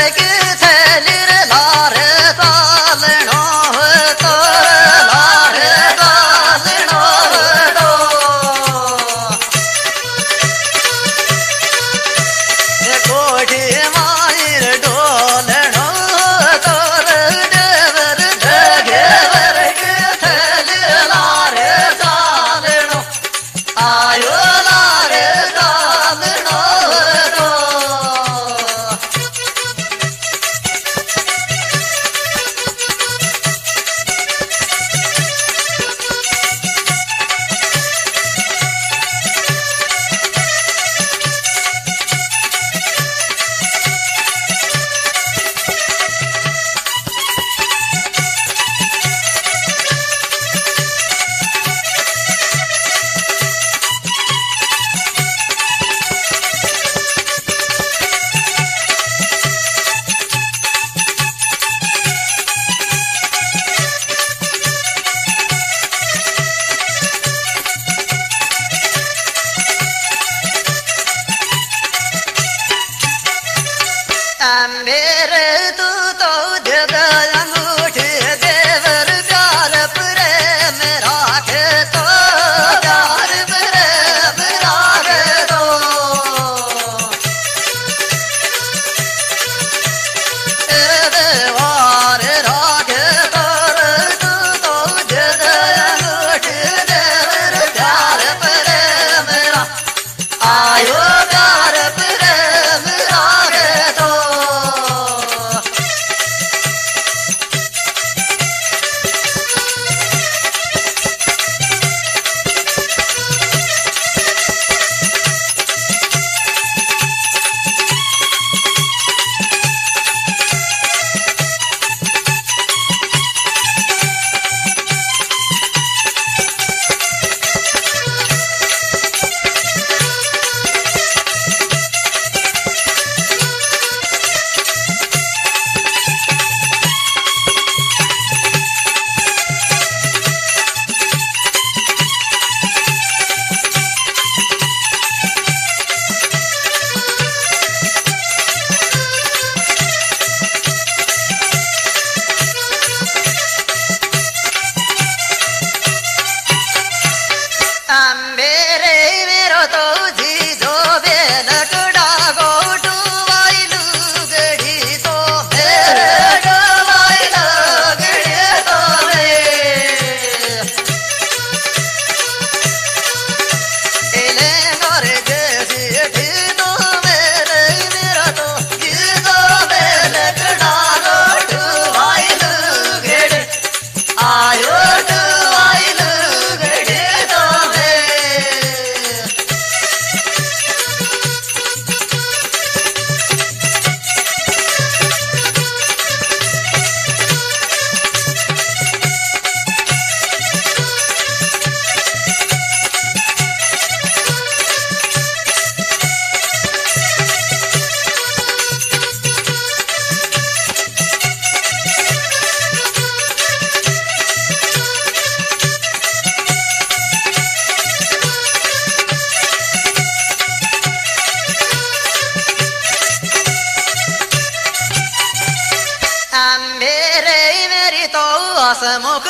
हसमुख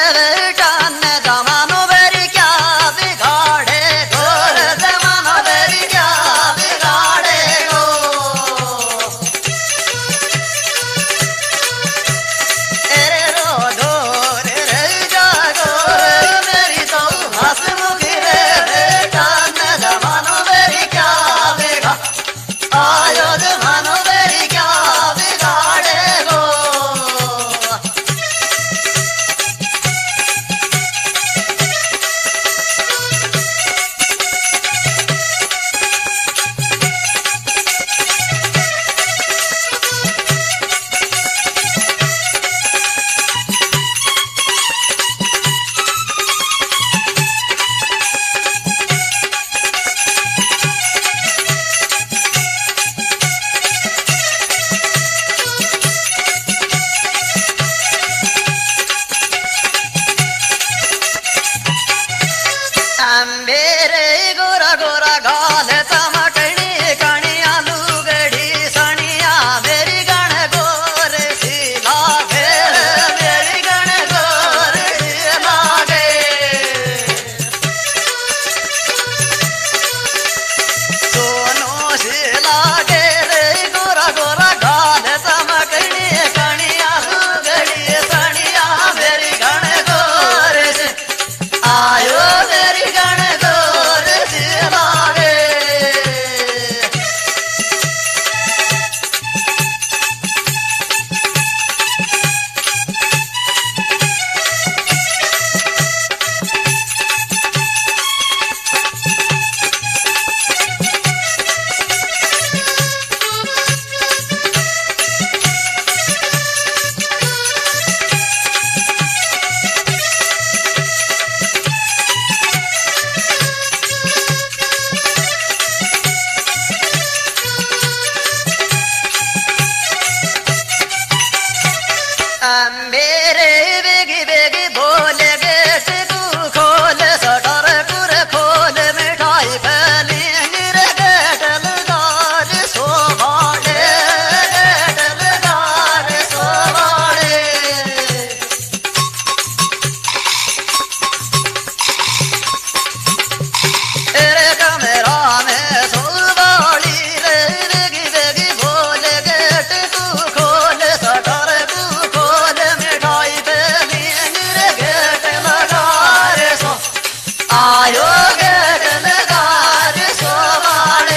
रे टान जमानो बेरी क्या बिगाड़े गोर जमानो बेरी क्या बिगाड़े गो एरे रो डोर रे जागो मेरी तो हसमुख रे टान जमानो बेरी क्या बिगा आयो जमानो बेरी क्या बिगाड़े गो मेरे गोरा गोरा गाल चमकड़ी कणिया लुगड़ी सणिया मेरी गण आयो मेरी गण गोर जिलावे मेरे बेगी बेगी बोले गेट तू खोल सटर कुर खोल मिठाई पली गिर गेट लगार सोबाड़े गेट लगार सोबाड़े तेरे कमरा में सोबाड़ी रे बेगी बेगी बोले गेट तू खोल सटर आयो गेट लगार सोबाड़े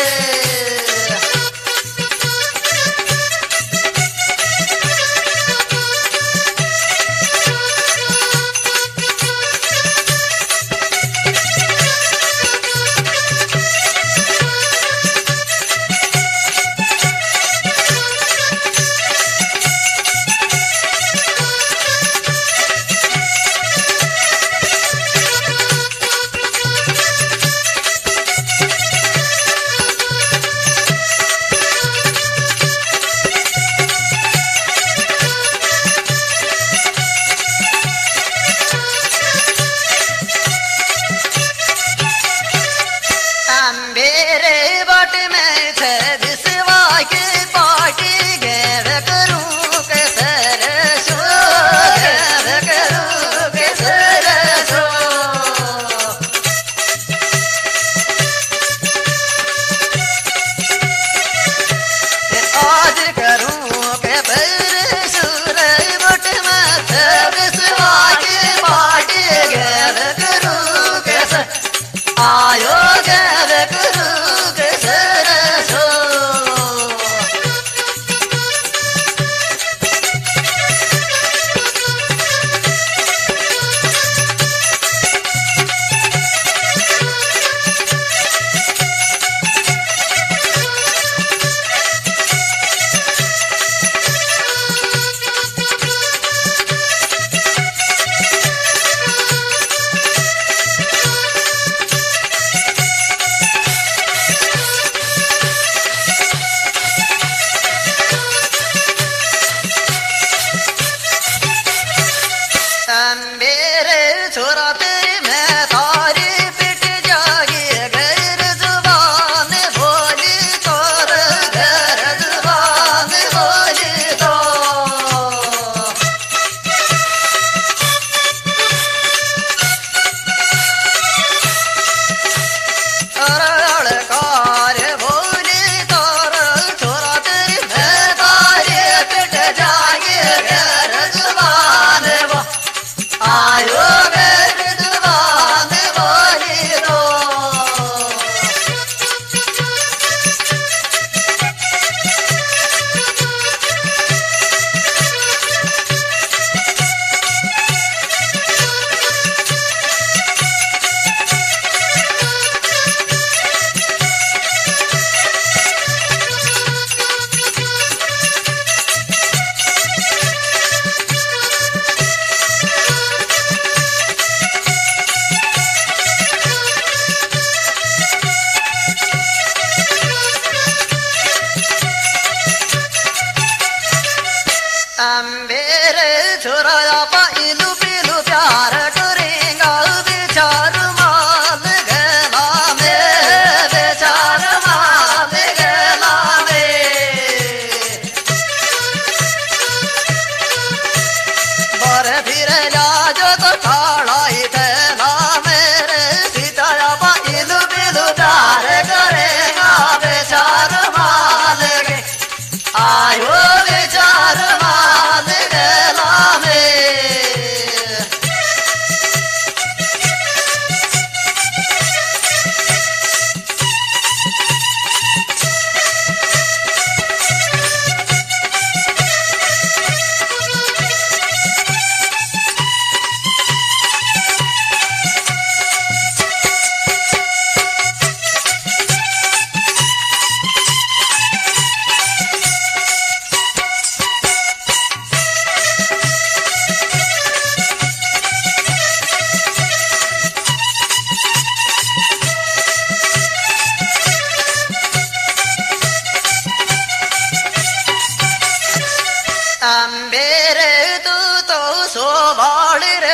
मेरे बट में थे विश्वा की पार्टी गेर करूं के सर सो गेर करूं के सर सो आज करूं के बैर सुर बट में थे विश्वा की पार्टी गेर करूं के सर आयो गेर करूं के सर सो मेरे छोरा तेरी मैं तारी पिट जागी गैर जुबान बोली तोर गैर जुबान बोली तो कार बोली तोर छोरा तेरी मैं तारी पिट जागी गैर जुबान आयो गेट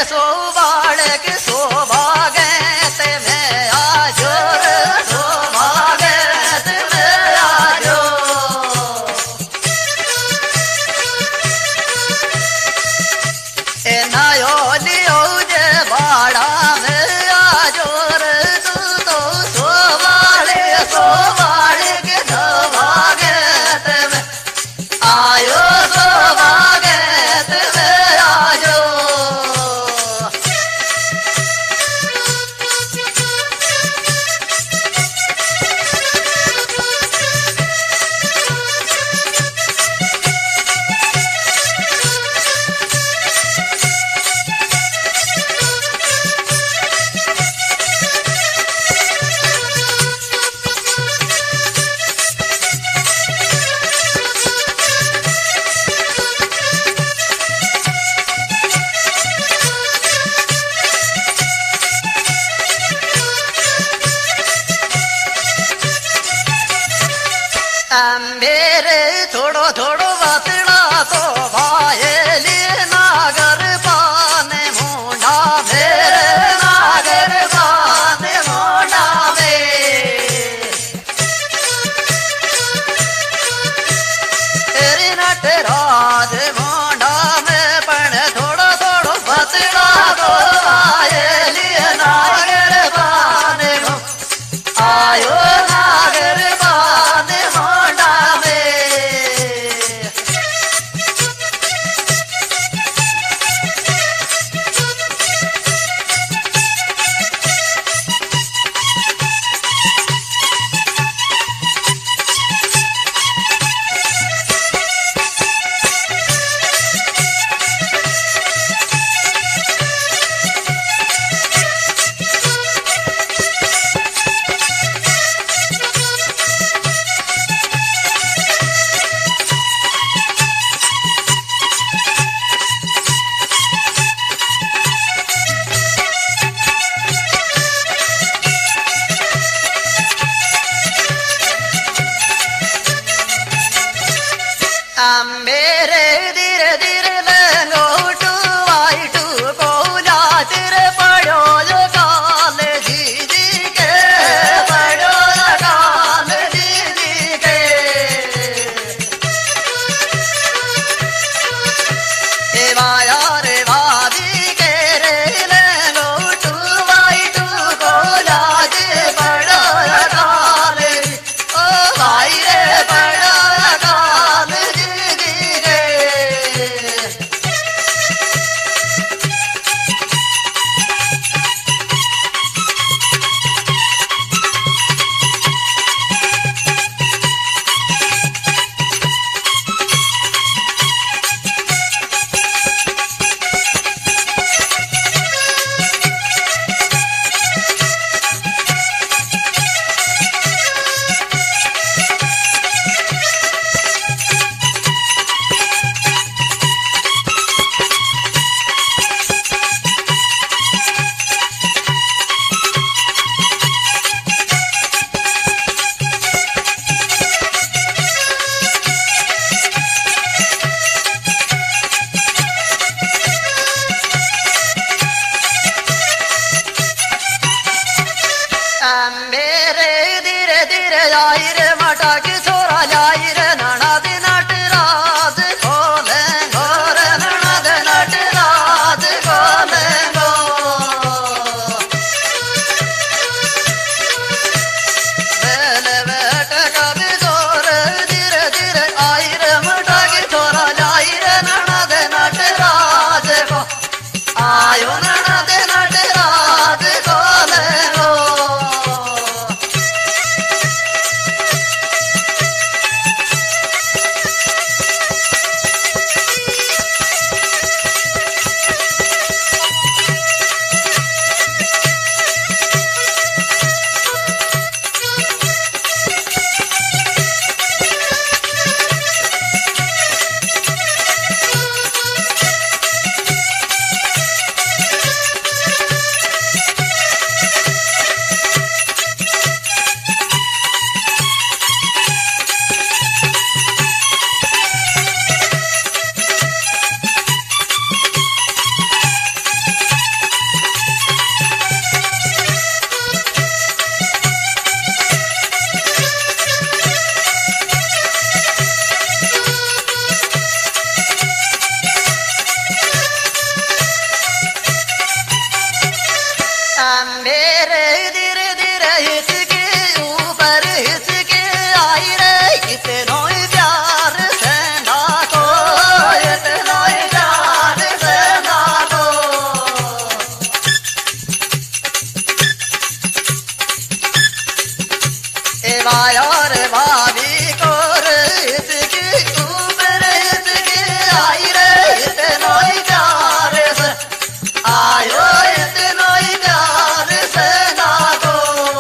मेरे थोड़ो थोड़ो वातड़ा तो भायली नागर पाने मुंडा मेरे नागर पाने मुंडा में तेरी नटराज मुंडा में पण थोड़ो थोड़ो वातड़ा तो भायली नागर पाने आयो नागर पाने मेरे धीरे धीरे लंगोटू वाइटू कोला तेरे पड़ो जो काल जी के पड़ो काल जी के माया रे भाभी के रे लंगोटू वाइटू कोला जे पड़ो काल ओ भाई रे पड़ो मेरे धीरे धीरे आई रे माटा की छोरा लाई रे ननद नटराज खोले गोर ननद नटराज खोले गो बेले बेट कभी जोर धीरे धीरे आई रे माटा की छोरा लाई रे ननद नटराज को आयो ननद नटराज खोले गो मेरे धीरे धीरे इसके ऊपर इसके आई रे इतना ही प्यार से ना को इतना ही प्यार से ना को ए भाई और भाभी को इसके ऊपर इसके आई रे इतना ही प्यार से आयो इतना ही प्यार से ना को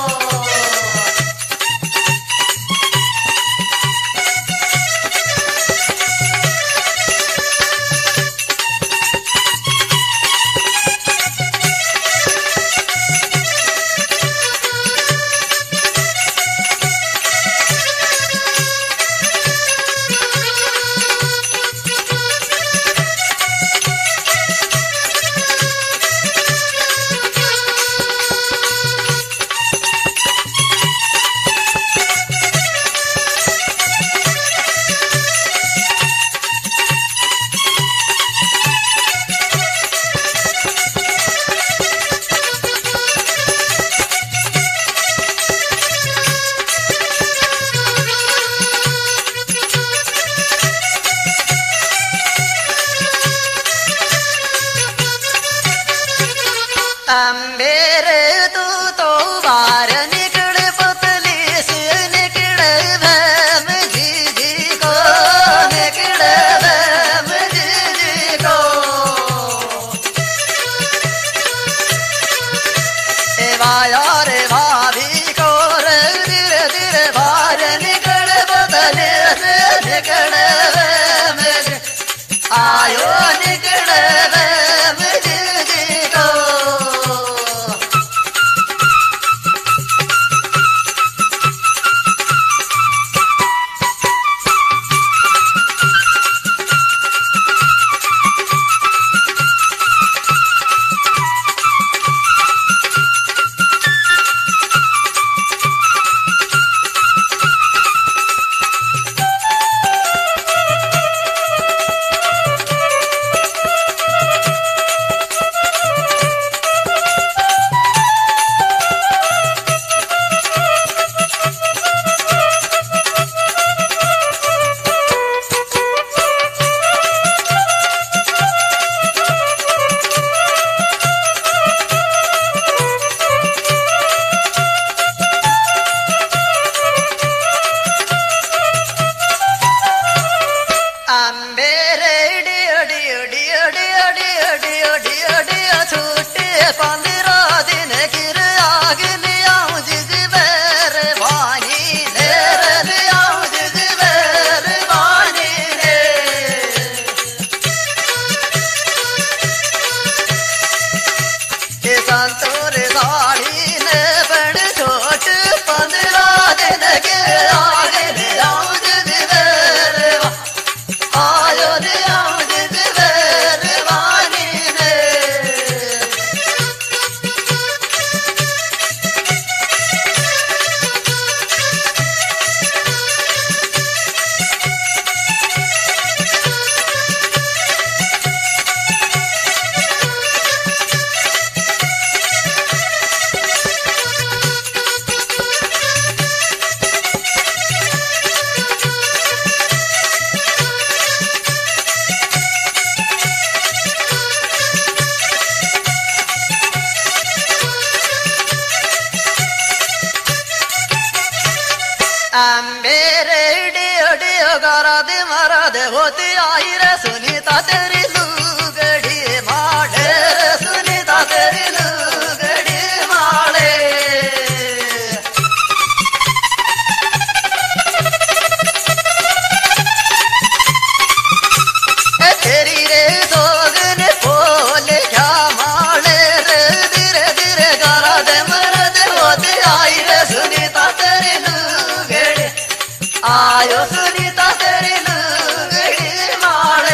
मेरे तू तो बाहर निकल पतली से निकल भैम जी को निकल भैम जी को ए भाया रे भाभी को धीरे धीरे बाहर निकल पतली से निकल भैम आयो निकल भैम जी को मेरे डियो डियो गारा दे मारा दे होती आई रे सुनीता तेरी लुगड़ी माड़े रे सुनीता तेरी लुगड़ी माड़े तेरी रे सोगन बोले क्या माड़े रे धीरे धीरे गारा दे मारा दे होती आई रे सुनीता तेरी लुगड़ी आयो सुनीता तेरी लुगड़ी माड़े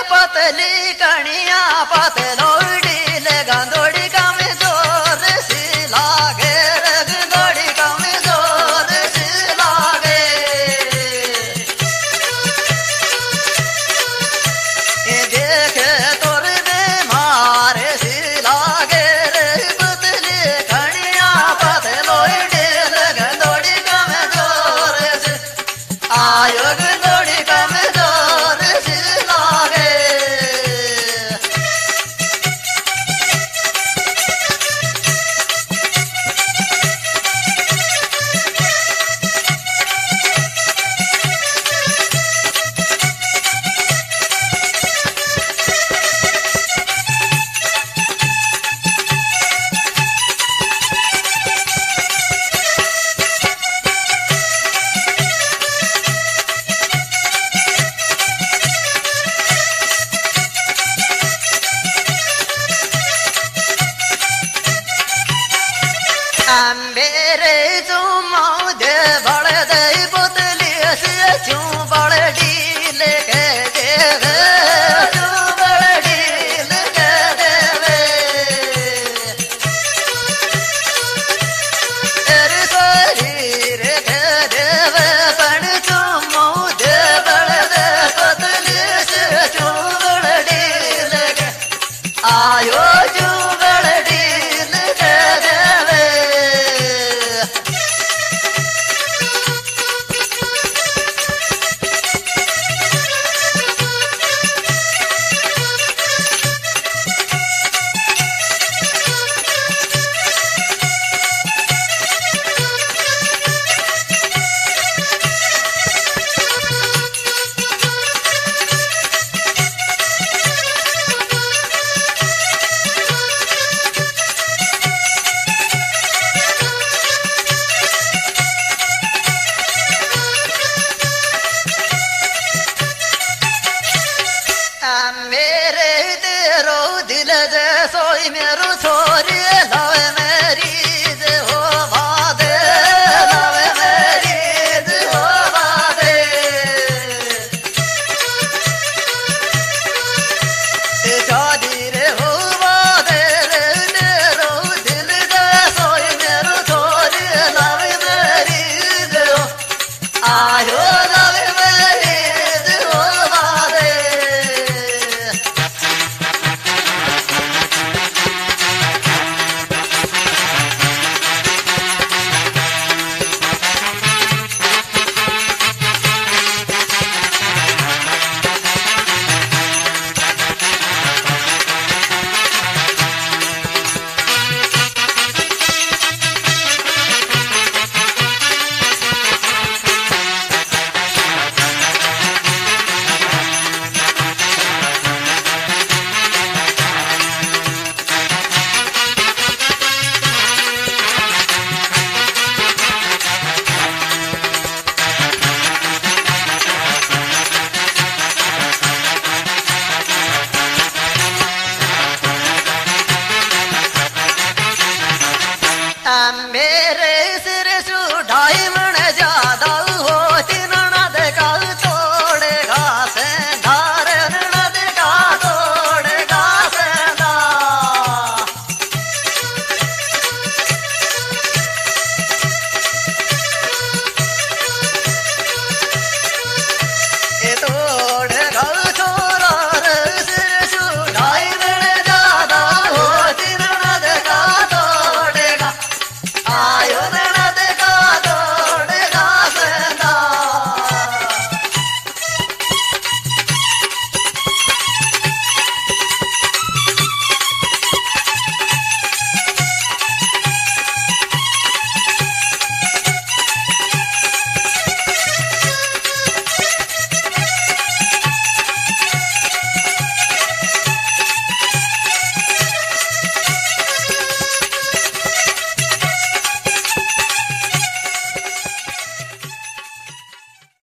पतली कणिया पतलोड़ी ले गंदोड़ी कमजोर सी लागे गंदोड़ी कमजोर सी लागे देख तोर बीमार सी लागे रे पतली कणिया पतलोड़ी ले गंदोड़ी कमजोर सी आयो गंदोड़ी कमजोर सी लागे मेरे जुमो दे बड़े दे पुतली से क्यों बड़े ढील के देवे क्यों बड़े ढील के देवे तेरे शरीर के देवे पण जुमो दे बड़े दे पुतली से क्यों बड़े ढील के आयो क्यों बड़े ढील के देवे मेरे तेरो दिल दे सोई मेरो छोरी लावे मेरी दे हो वादे लावे मेरी दे हो वादे शादी रे हो वादे रे तेरो दिल दे सोई मेरो छोरी लावे मेरी दे हो आयो